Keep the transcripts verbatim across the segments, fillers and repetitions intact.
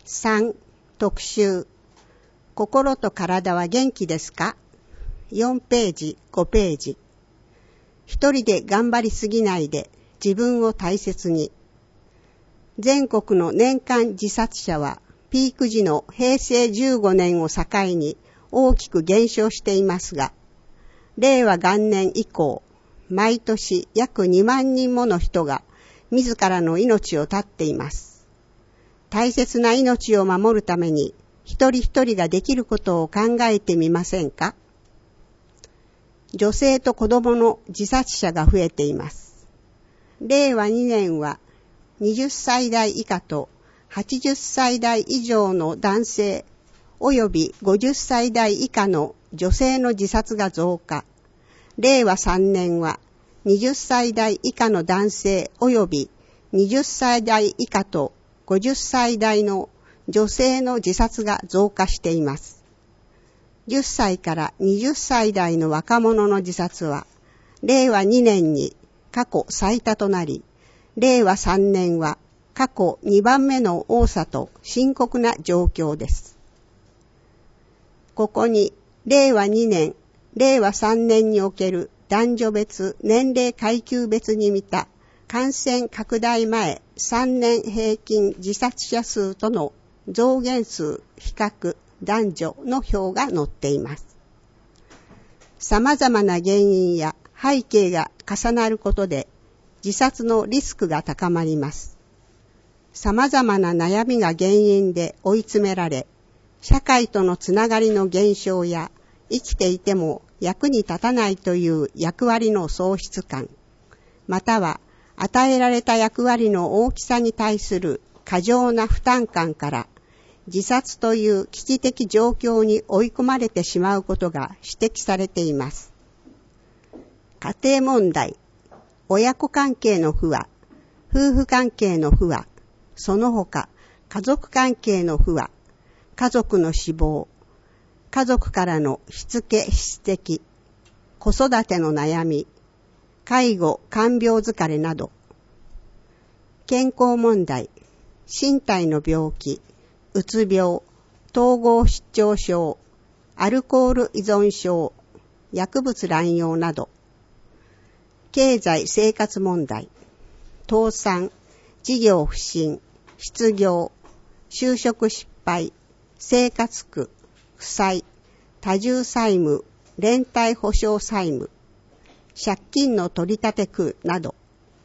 さん. 特集。心と体は元気ですか？よんページ、ごページ。一人で頑張りすぎないで自分を大切に。全国の年間自殺者はピーク時のへいせいじゅうごねんを境に大きく減少していますが、れいわ元年以降、毎年約にまんにんもの人が自らの命を絶っています。大切な命を守るために一人一人ができることを考えてみませんか？女性と子供の自殺者が増えています。れいわにねんははたちだい以下とはちじゅっさいだい以上の男性及びごじゅっさいだい以下の女性の自殺が増加。れいわさんねんははたちだい以下の男性及びはたちだい以下とごじゅっさいだいの女性の自殺が増加しています。じゅっさいからはたちだいの若者の自殺はれいわにねんに過去最多となり、れいわさんねんは過去にばんめの多さと深刻な状況です。ここにれいわにねん、れいわさんねんにおける男女別、年齢階級別に見た感染拡大前さんねん平均自殺者数との増減数比較男女の表が載っています。様々な原因や背景が重なることで自殺のリスクが高まります。様々な悩みが原因で追い詰められ、社会とのつながりの減少や生きていても役に立たないという役割の喪失感、または与えられた役割の大きさに対する過剰な負担感から自殺という危機的状況に追い込まれてしまうことが指摘されています。家庭問題、親子関係の不和、夫婦関係の不和、その他家族関係の不和、家族の死亡、家族からのしつけしつけ、子育ての悩み、介護看病疲れなど、健康問題、身体の病気、うつ病、統合失調症、アルコール依存症、薬物乱用など、経済生活問題、倒産、事業不振、失業、就職失敗、生活苦、負債、多重債務、連帯保証債務、借金の取り立て苦など、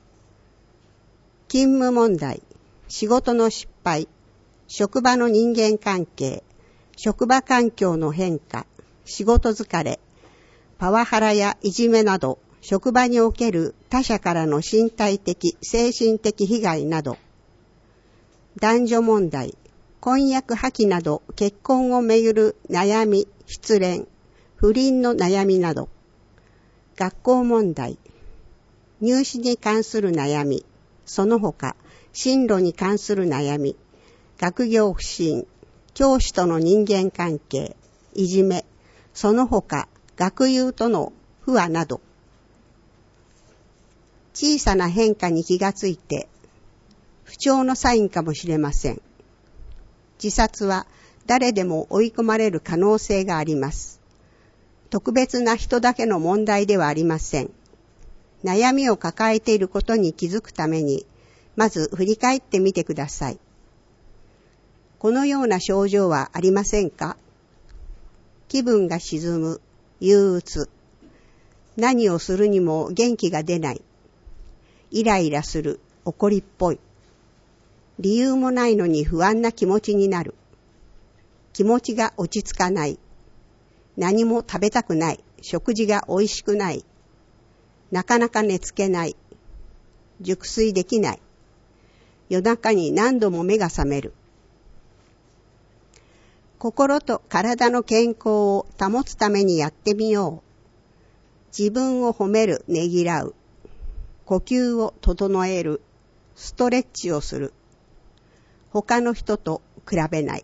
勤務問題、仕事の失敗、職場の人間関係、職場環境の変化、仕事疲れ、パワハラやいじめなど、職場における他者からの身体的、精神的被害など、男女問題、婚約破棄など結婚をめぐる悩み、失恋、不倫の悩みなど、学校問題、入試に関する悩み、その他進路に関する悩み、学業不振、教師との人間関係、いじめ、その他学友との不和など、小さな変化に気がついて不調のサインかもしれません。自殺は誰でも追い込まれる可能性があります。特別な人だけの問題ではありません。悩みを抱えていることに気づくために、まず振り返ってみてください。このような症状はありませんか？気分が沈む、憂鬱、何をするにも元気が出ない、イライラする、怒りっぽい、理由もないのに不安な気持ちになる、気持ちが落ち着かない、何も食べたくない、食事が美味しくない、なかなか寝つけない、熟睡できない、夜中に何度も目が覚める。心と体の健康を保つためにやってみよう。自分を褒める、ねぎらう。呼吸を整える。ストレッチをする。他の人と比べない。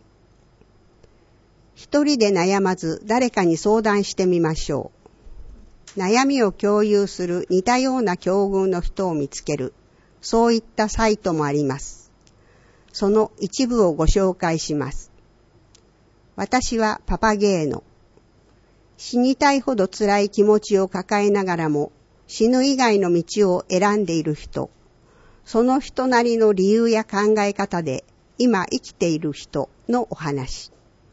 一人で悩まず誰かに相談してみましょう。悩みを共有する似たような境遇の人を見つける。そういったサイトもあります。 その一部をご紹介します。私はパパゲーノ。死にたいほど辛い気持ちを抱えながらも死ぬ以外の道を選んでいる人、その人なりの理由や考え方で今生きている人のお話。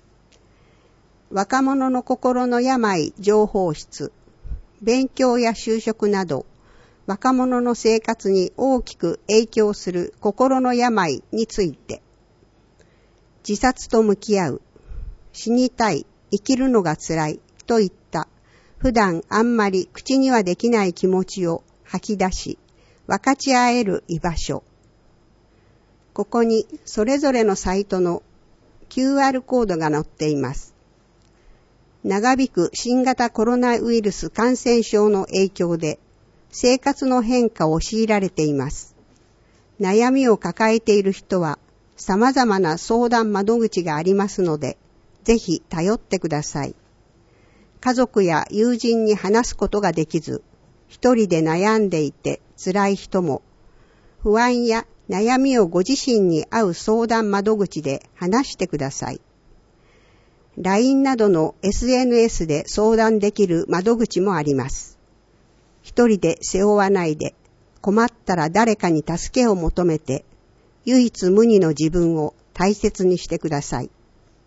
若者の心の病情報室、勉強や就職など若者の生活に大きく影響する心の病について、自殺と向き合う、死にたい、生きるのが辛いといった普段あんまり口にはできない気持ちを吐き出し分かち合える居場所。ここにそれぞれのサイトの キューアール コードが載っています。長引く新型コロナウイルス感染症の影響で生活の変化を強いられています。悩みを抱えている人は様々な相談窓口がありますので、ぜひ頼ってください。家族や友人に話すことができず、一人で悩んでいて辛い人も、不安や悩みをご自身に合う相談窓口で話してください。ライン などの エスエヌエス で相談できる窓口もあります。一人で背負わないで、困ったら誰かに助けを求めて、唯一無二の自分を大切にしてください。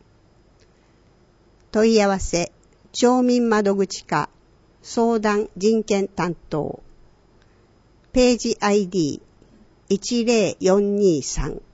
問い合わせ、町民窓口課、相談人権担当。ページ アイディーいちゼロよんにさん